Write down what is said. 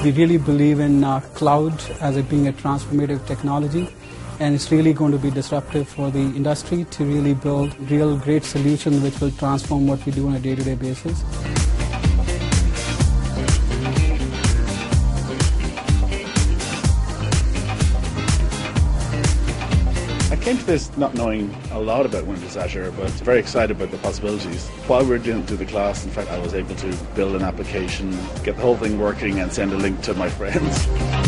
We really believe in cloud as it being a transformative technology, and it's really going to be disruptive for the industry to really build real great solutions which will transform what we do on a day-to-day basis. I came to this not knowing a lot about Windows Azure, but very excited about the possibilities. While we were doing the class, in fact, I was able to build an application, get the whole thing working and send a link to my friends.